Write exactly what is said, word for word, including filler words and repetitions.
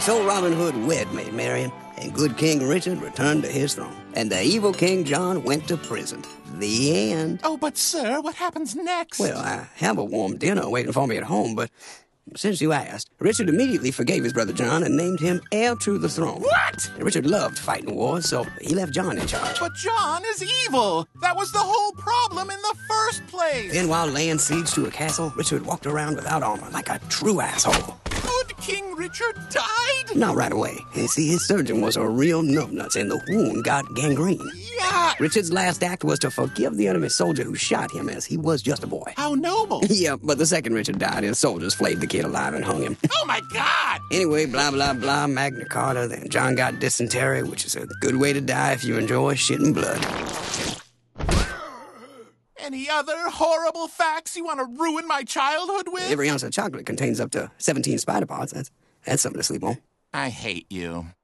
So Robin Hood wed Maid Marian, and good King Richard returned to his throne. And the evil King John went to prison. The end. Oh, but sir, what happens next? Well, I have a warm dinner waiting for me at home, but since you asked, Richard immediately forgave his brother John and named him heir to the throne. What? And Richard loved fighting wars, so he left John in charge. But John is evil. That was the whole problem in the first place. Then while laying siege to a castle, Richard walked around without armor like a true asshole. Good King Richard died? Not right away. You see, his surgeon was a real numbnuts, and the wound got gangrene. Yeah. Richard's last act was to forgive the enemy soldier who shot him, as he was just a boy. How noble. Yeah, but the second Richard died, his soldiers flayed the kid alive and hung him. Oh, my God. Anyway, blah, blah, blah, Magna Carta. Then John got dysentery, which is a good way to die if you enjoy shitting blood. Any other horrible facts you want to ruin my childhood with? Every ounce of chocolate contains up to seventeen spider parts. That's, that's something to sleep on. I hate you.